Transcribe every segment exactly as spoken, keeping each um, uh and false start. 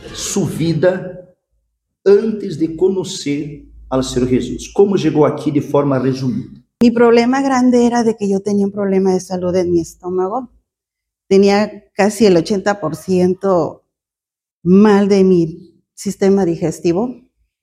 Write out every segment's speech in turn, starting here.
su vida antes de conocer al Señor Jesús? ¿Cómo llegó aquí de forma resumida? Mi problema grande era de que yo tenía un problema de salud en mi estómago. Tenía casi el ochenta por ciento mal de mi sistema digestivo.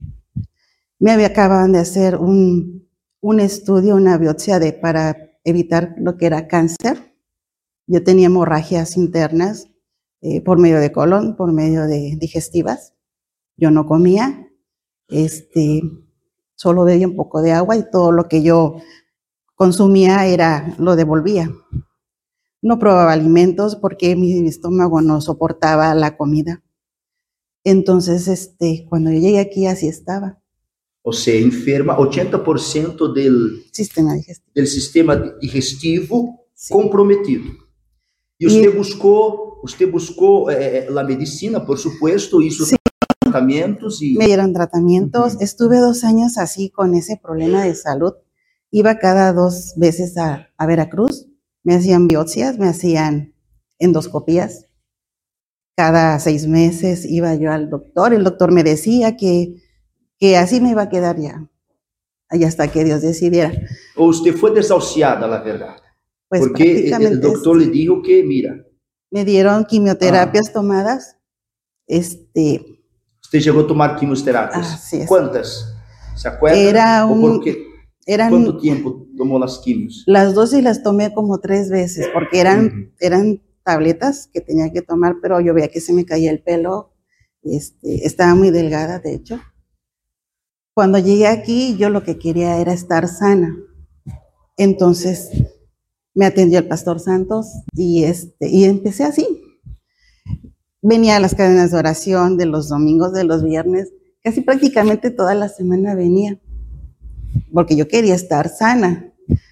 Me había acababan de hacer un, un estudio, una biopsia de, para evitar lo que era cáncer. Yo tenía hemorragias internas eh, por medio de colon, por medio de digestivas. Yo no comía, este, solo bebía un poco de agua y todo lo que yo consumía era, lo devolvía. No probaba alimentos porque mi estómago no soportaba la comida. Entonces, este, cuando yo llegué aquí, así estaba. O sea, enferma ochenta por ciento del sistema digestivo, del sistema digestivo sí. comprometido. Y usted y, buscó, usted buscó eh, la medicina, por supuesto, hizo sí. tratamientos y... Me dieron tratamientos. Uh-huh. Estuve dos años así con ese problema de salud. Iba cada dos veces a, a Veracruz. Me hacían biopsias, me hacían endoscopías. Cada seis meses iba yo al doctor. El doctor me decía que, que así me iba a quedar ya. Y hasta que Dios decidiera. O usted fue desahuciada, la verdad. Pues porque el doctor le dijo que, mira. Me dieron quimioterapias ah. tomadas. Este. Usted llegó a tomar quimioterapias. Así es. ¿Cuántas? ¿Se acuerda? Era un, ¿O por qué? Eran, ¿Cuánto tiempo tomó las quimios? Las dosis las tomé como tres veces, porque eran, uh-huh. eran tabletas que tenía que tomar, pero yo veía que se me caía el pelo, este, estaba muy delgada, de hecho. Cuando llegué aquí, yo lo que quería era estar sana. Entonces, me atendió el pastor Santos y, este, y empecé así. Venía a las cadenas de oración de los domingos, de los viernes, casi prácticamente toda la semana venía, porque yo quería estar sana.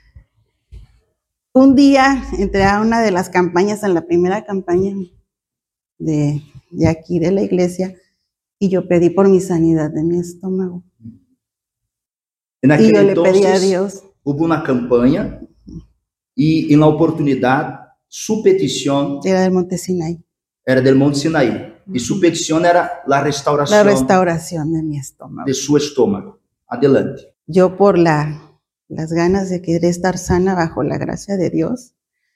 Un día entré a una de las campañas, en la primera campaña de, de aquí de la iglesia, y yo pedí por mi sanidad de mi estómago. En aquel y yo entonces, le pedí a Dios. Hubo una campaña y en la oportunidad su petición era del Monte Sinaí. Era del Monte Sinaí. Y su petición era la restauración, la restauración de mi estómago. De su estómago. Adelante. Yo por la... las ganas de querer estar sana bajo la gracia de Dios.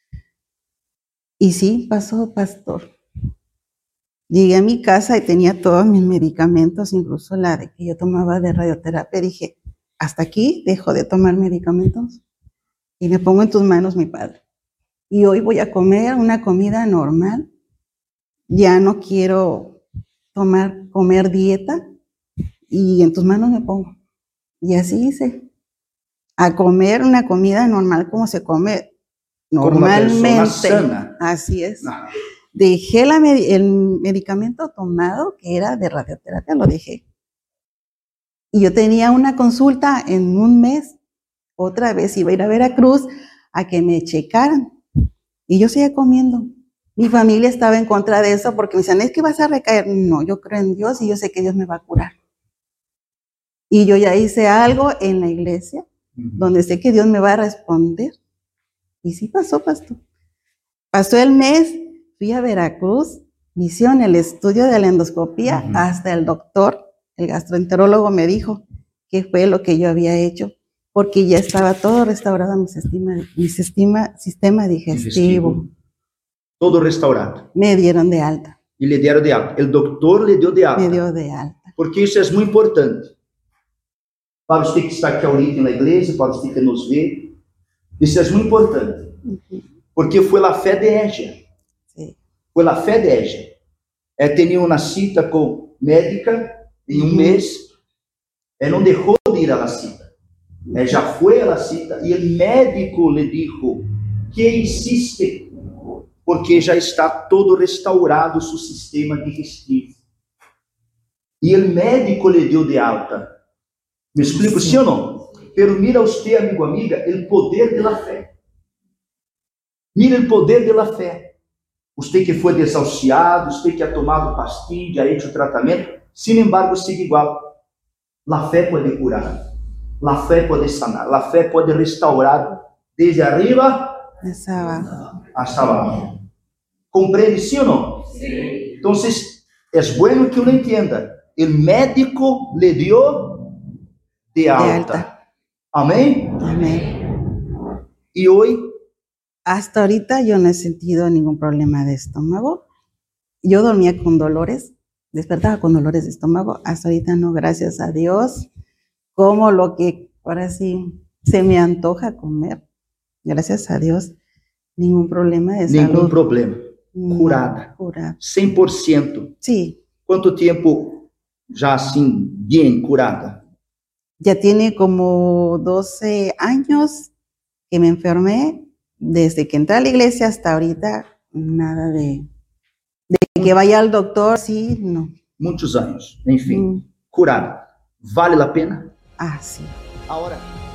Y sí, pasó, pastor. Llegué a mi casa y tenía todos mis medicamentos, incluso la de que yo tomaba de radioterapia. Dije, hasta aquí dejo de tomar medicamentos y me pongo en tus manos, mi Padre. Y hoy voy a comer una comida normal. Ya no quiero tomar, comer dieta y en tus manos me pongo. Y así hice. A comer una comida normal como se come normalmente. Como una sana. Así es. No. Dejé la, el medicamento tomado, que era de radioterapia, lo dejé. Y yo tenía una consulta en un mes, otra vez iba a ir a Veracruz a que me checaran. Y yo seguía comiendo. Mi familia estaba en contra de eso porque me decían, es que vas a recaer. No, yo creo en Dios y yo sé que Dios me va a curar. Y yo ya hice algo en la iglesia donde sé que Dios me va a responder. Y sí pasó, pastor. Pasó el mes, fui a Veracruz, hicieron el estudio de la endoscopía, uh-huh. hasta el doctor, el gastroenterólogo me dijo qué fue lo que yo había hecho, porque ya estaba todo restaurado mi sistema, mi sistema, sistema digestivo. digestivo. Todo restaurado. Me dieron de alta. Y le dieron de alta. El doctor le dio de alta. Me dio de alta. Porque isso é muito importante. Para você que está aqui ahorita na igreja, para você que nos vê, isso é muito importante. Uh-huh. Porque foi a fé de Égia. Sí. Foi a fé de Égia. É, tinha uma cita com médica em um uh-huh. mês. É, não deixou de ir à cita. É, já foi à cita e o médico lhe disse que insiste, porque já está todo restaurado seu sistema digestivo. E o médico lhe deu de alta. Me explico, sim ou não? Pero mira usted, amigo, amiga, o poder da fé. Mira o poder da fé. Você que foi desahuciado, você que ha tomado pastilha, ha hecho tratamento, sin embargo, sigue igual. A fé pode curar. A fé pode sanar. A fé pode restaurar desde arriba hasta abajo. Hasta abajo. Compreende, sim ou não? Sim. Então, Es bueno que uno entienda. El médico le dio de alta. De alta. Amén. Amén. Y hoy, hasta ahorita yo no he sentido ningún problema de estómago. Yo dormía con dolores, despertaba con dolores de estómago. Hasta ahorita no, gracias a Dios. Como lo que ahora sí se me antoja comer. Gracias a Dios, ningún problema de salud. ningún problema. No, Curada. curada. cem por ciento. Sí. ¿Cuánto tiempo ya así, bien curada? Ya tiene como doce años que me enfermé. Desde que entré a la iglesia hasta ahorita, nada de, de que vaya al doctor, sí, no. Muchos años, enfim, Mm. curada. ¿Vale la pena? Ah, sí. Ahora.